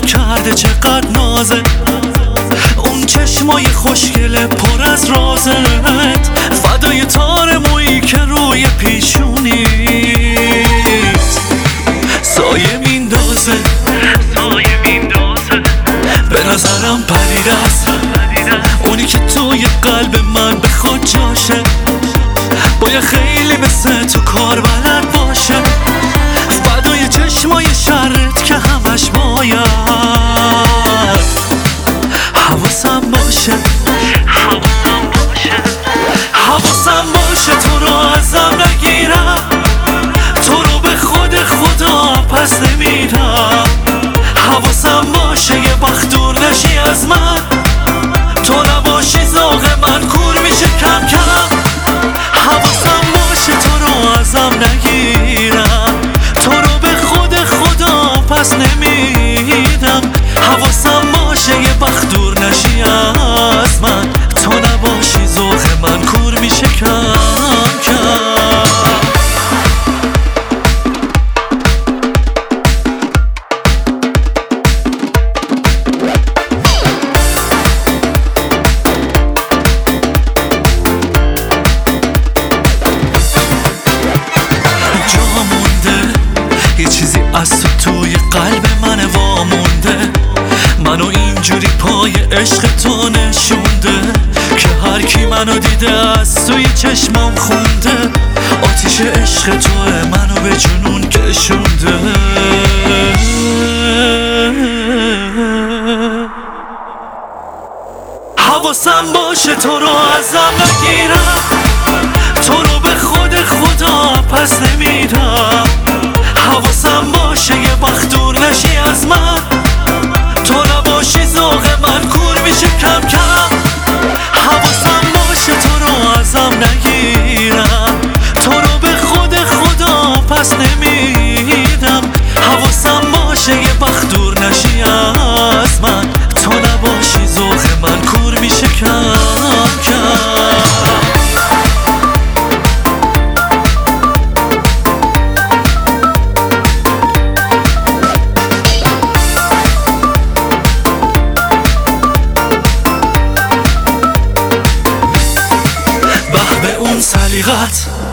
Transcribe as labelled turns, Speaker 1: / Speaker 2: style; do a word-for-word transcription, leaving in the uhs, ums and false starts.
Speaker 1: کرده چقدر نازه، اون چشمای خوشگله پر از رازت، فدای تار مویی که روی پیشونیت سایه میندازه، سایه میندازه. به نظرم پدیده است اونی که توی قلب من به خود جاشه، باید خیلی مثل تو کار بلد باشه، فدای چشمای شرت که همش باید حواسم باشه، حواسم باشه، حواسم باشه تو رو ازم نگیرم، تو رو به خود خدا پس نمیدم، حواسم باشه یه وقت دور نشی از من، تو نباشی ذوق من کور میشه کم کم، حواسم باشه تو رو ازم نگیرم، تو رو به خود خدا پس نمیدم، حواسم باشه یه وقت دور نشی از من، تو نباشی ذوق من کور میشه کم کم. یه چیزی از تو توی قلب من وامونده، منو اینجوری پای عشق تو نشونده، که هر کی منو دیده از توی چشمام خونده، آتیش عشق توه منو به جنون کشونده. حواسم باشه تو رو ازم نگیرم، تو رو به خود خدا پس نمیدم، حواسم باشه یه وقت دور نشی از من، تو نباشی ذوق من کور میشه کم کم، حواسم باشه تو رو ازم نگیرم، تو رو به خود خدا پس نمیدم، حواسم باشه یه وقت دور نشی از من، تو نباشی ذوق من کور میشه کم کم. سلیقت